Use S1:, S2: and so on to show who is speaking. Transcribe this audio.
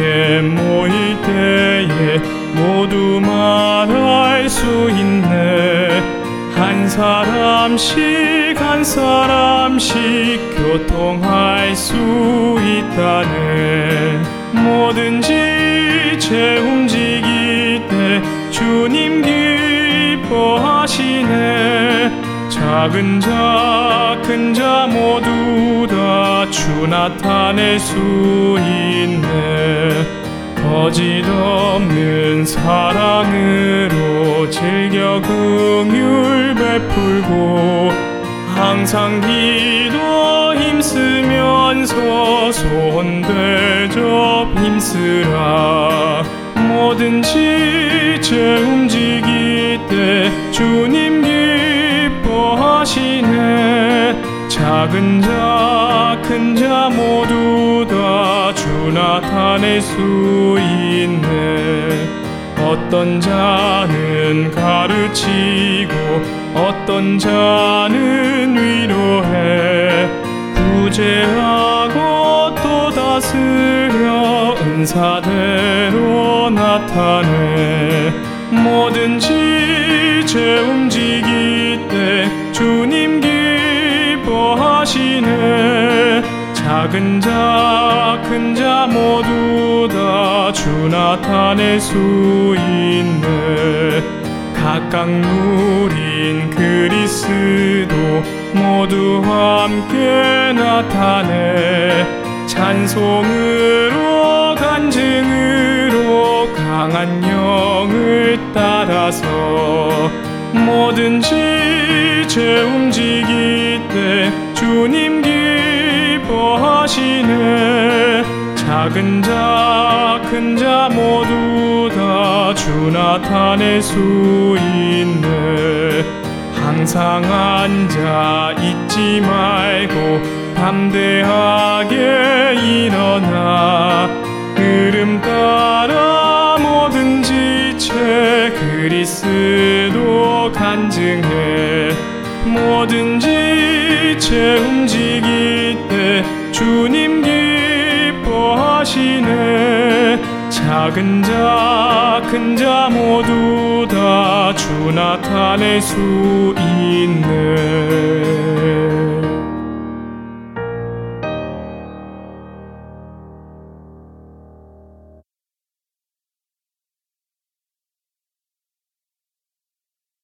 S1: 함께 모일 때에 모두 말할 수 있네. 한 사람씩 한 사람씩 교통할 수 있다네. 뭐든지 제 움직일 때 주님 기뻐하시네. 작은 자 큰 자 모두 다 주 나타낼 수 있네. 거짓 없는 사랑으로 즐겨 긍휼 베풀고 항상 기도 힘쓰면서 소원 대접 힘쓰라. 뭐든지 제 움직일 때 주님 기뻐하시네. 작은 자 큰 자 모두 다 주 나타낼 수 있네. 어떤 자는 가르치고 어떤 자는 위로해 구제하고 또 다스려 은사대로 나타내. 뭐든지 제 움직일 때 주님 기뻐하시네. 작은 자 큰 자 모두 다 주 나타낼 수 있네. 각각 누린 그리스도 모두 함께 나타내. 찬송으로 간증으로 강한 영을 따라서 뭐든지 제 움직일 때 주님 기뻐하시네. 작은 자 큰 자 모두 다 주 나타낼 수 있네. 항상 앉아 있지 말고 담대하게 일어나 흐름 따라 뭐든지 제 그리스도 간증해. 뭐든지 제 움직일 때 주님 기뻐하시네. 작은 자 큰 자 모두 다 주 나타낼 수 있네.